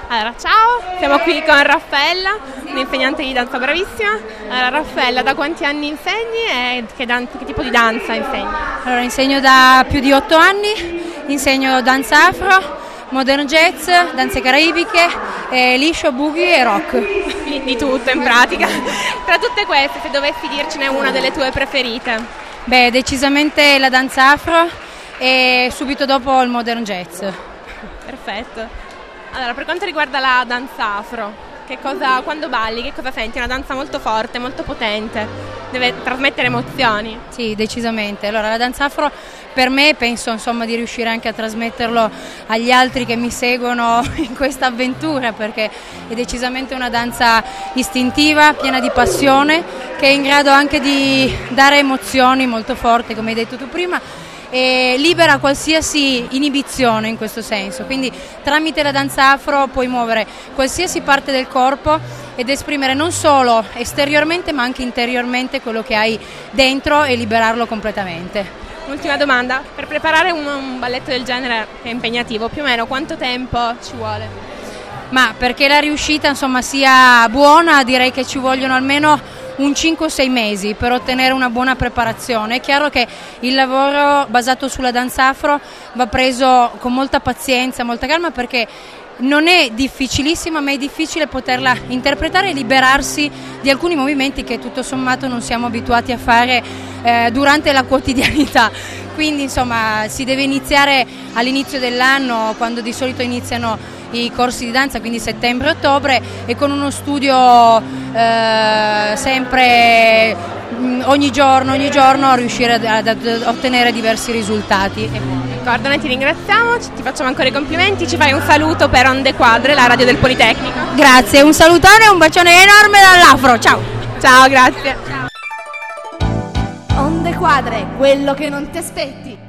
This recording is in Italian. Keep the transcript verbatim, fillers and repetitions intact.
Allora, ciao, siamo qui con Raffaella, un'insegnante di danza bravissima. Allora, Raffaella, da quanti anni insegni e che, dan- che tipo di danza insegni? Allora, insegno da più di otto anni, insegno danza afro, modern jazz, danze caraibiche, eh, liscio, boogie e rock. Di, di tutto in pratica. Tra tutte queste, se dovessi dircene una delle tue preferite? Beh, decisamente la danza afro e subito dopo il modern jazz. Perfetto. Allora, per quanto riguarda la danza afro, che cosa, quando balli, che cosa senti? È una danza molto forte, molto potente, deve trasmettere emozioni. Sì, decisamente. Allora, la danza afro per me penso insomma di riuscire anche a trasmetterlo agli altri che mi seguono in questa avventura, perché è decisamente una danza istintiva, piena di passione, che è in grado anche di dare emozioni molto forti, come hai detto tu prima, e libera qualsiasi inibizione in questo senso, quindi tramite la danza afro puoi muovere qualsiasi parte del corpo ed esprimere non solo esteriormente ma anche interiormente quello che hai dentro e liberarlo completamente. Ultima domanda, per preparare un, un balletto del genere che è impegnativo, più o meno quanto tempo ci vuole? Ma perché la riuscita insomma sia buona, direi che ci vogliono almeno un cinque o sei mesi per ottenere una buona preparazione. È chiaro che il lavoro basato sulla danza afro va preso con molta pazienza, molta calma, perché non è difficilissima, ma è difficile poterla interpretare e liberarsi di alcuni movimenti che tutto sommato non siamo abituati a fare eh, durante la quotidianità. Quindi insomma si deve iniziare all'inizio dell'anno, quando di solito iniziano i corsi di danza, quindi settembre-ottobre, e con uno studio eh, sempre mh, ogni giorno, ogni giorno riuscire ad, ad ottenere diversi risultati. D'accordo, noi ti ringraziamo, ti facciamo ancora i complimenti, ci fai un saluto per Onde Quadre, la radio del Politecnico. Grazie, un salutone e un bacione enorme dall'Afro, ciao! Ciao, grazie. Onde Quadre, quello che non ti aspetti.